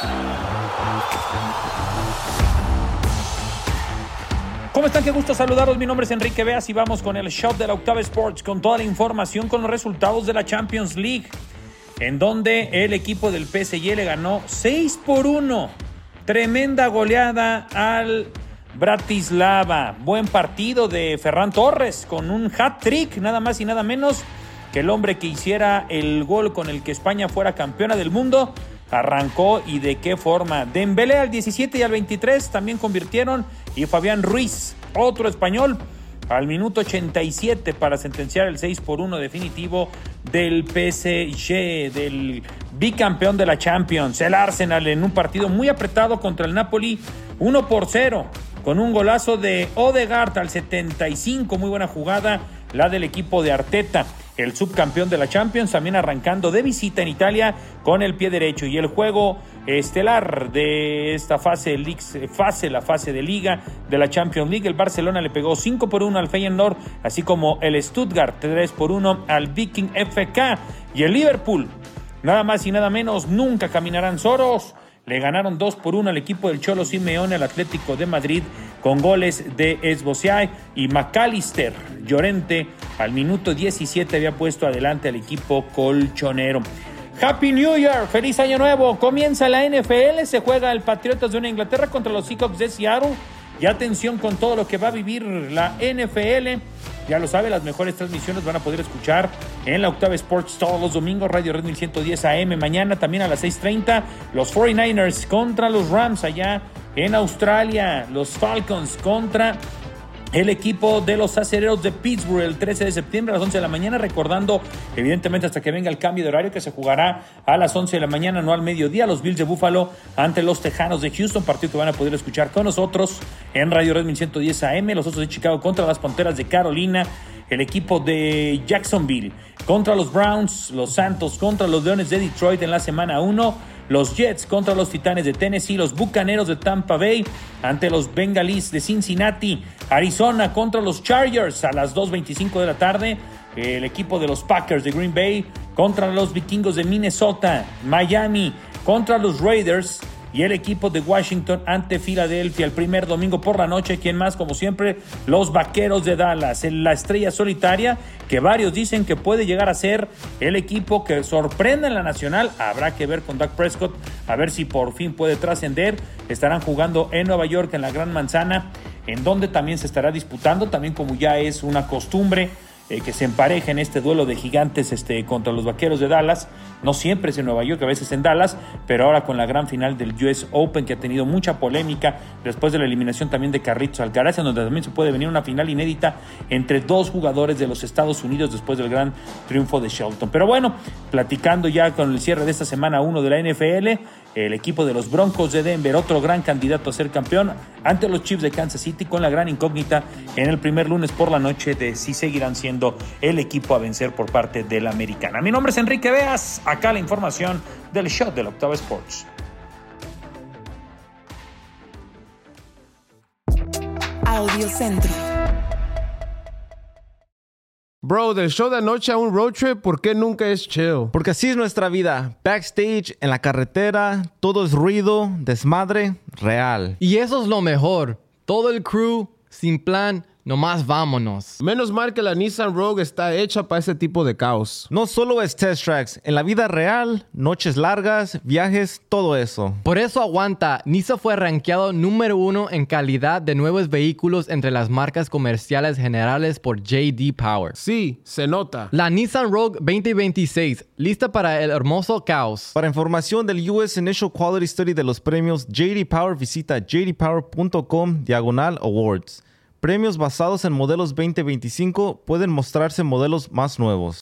¿Cómo están? Qué gusto saludarlos. Mi nombre es Enrique Beas y vamos con el Shot de la Octava Sports con toda la información con los resultados de la Champions League, en donde el equipo del PSG le ganó 6-1. Tremenda goleada al Bratislava. Buen partido de Ferran Torres con un hat-trick, nada más y nada menos que el hombre que hiciera el gol con el que España fuera campeona del mundo. Arrancó y de qué forma. Dembélé al 17 y al 23 también convirtieron, y Fabián Ruiz, otro español, al minuto 87 para sentenciar el 6-1 definitivo del PSG, del bicampeón de la Champions. El Arsenal en un partido muy apretado contra el Napoli, 1-0, con un golazo de Odegaard al 75, muy buena jugada la del equipo de Arteta. El subcampeón de la Champions también arrancando de visita en Italia con el pie derecho. Y el juego estelar de esta fase de Liga de la Champions League, el Barcelona le pegó 5-1 al Feyenoord, así como el Stuttgart 3-1 al Viking FK. Y el Liverpool, nada más y nada menos, nunca caminarán solos. Le ganaron 2-1 al equipo del Cholo Simeone, al Atlético de Madrid, con goles de Esbociai y McAllister. Llorente al minuto 17 había puesto adelante al equipo colchonero. Happy New Year, feliz año nuevo. Comienza la NFL, se juega el Patriotas de Nueva Inglaterra contra los Seahawks de Seattle. Y atención con todo lo que va a vivir la NFL. Ya lo sabe, las mejores transmisiones van a poder escuchar en la Octava Sports todos los domingos, Radio Red 1110 AM. Mañana también a las 6:30, los 49ers contra los Rams allá en Australia. Los Falcons contra el equipo de los Acereros de Pittsburgh el 13 de septiembre a las 11 de la mañana, recordando evidentemente hasta que venga el cambio de horario que se jugará a las 11 de la mañana, no al mediodía, los Bills de Buffalo ante los Tejanos de Houston, partido que van a poder escuchar con nosotros en Radio Red 1110 AM, los Osos de Chicago contra las Panteras de Carolina, el equipo de Jacksonville contra los Browns, los Santos contra los Leones de Detroit en la semana 1, los Jets contra los Titanes de Tennessee, los Bucaneros de Tampa Bay ante los Bengalís de Cincinnati, Arizona contra los Chargers a las 2:25 de la tarde, el equipo de los Packers de Green Bay contra los Vikingos de Minnesota, Miami contra los Raiders y el equipo de Washington ante Filadelfia el primer domingo por la noche. ¿Quién más? Como siempre, los Vaqueros de Dallas, la estrella solitaria que varios dicen que puede llegar a ser el equipo que sorprenda en la Nacional. Habrá que ver con Dak Prescott, a ver si por fin puede trascender. Estarán jugando en Nueva York, en la Gran Manzana, en donde también se estará disputando, también como ya es una costumbre, que se empareja en este duelo de gigantes contra los Vaqueros de Dallas. No siempre es en Nueva York, a veces en Dallas, pero ahora con la gran final del US Open, que ha tenido mucha polémica después de la eliminación también de Carlitos Alcaraz, en donde también se puede venir una final inédita entre dos jugadores de los Estados Unidos después del gran triunfo de Shelton. Pero bueno, platicando ya con el cierre de esta semana 1 de la NFL, el equipo de los Broncos de Denver, otro gran candidato a ser campeón, ante los Chiefs de Kansas City, con la gran incógnita en el primer lunes por la noche de si seguirán siendo el equipo a vencer por parte de la americana. Mi nombre es Enrique Beas, acá la información del Shot de la Octava Sports. Audio Centro. Bro, del show de anoche a un road trip, ¿por qué nunca es chill? Porque así es nuestra vida. Backstage, en la carretera, todo es ruido, desmadre, real. Y eso es lo mejor. Todo el crew, sin plan, nomás vámonos. Menos mal que la Nissan Rogue está hecha para ese tipo de caos. No solo es test tracks. En la vida real, noches largas, viajes, todo eso. Por eso aguanta. Nissan fue rankeado número 1 en calidad de nuevos vehículos entre las marcas comerciales generales por J.D. Power. Sí, se nota. La Nissan Rogue 2026, lista para el hermoso caos. Para información del US Initial Quality Study de los premios J.D. Power, visita jdpower.com/awards. Premios basados en modelos 2025, pueden mostrarse modelos más nuevos.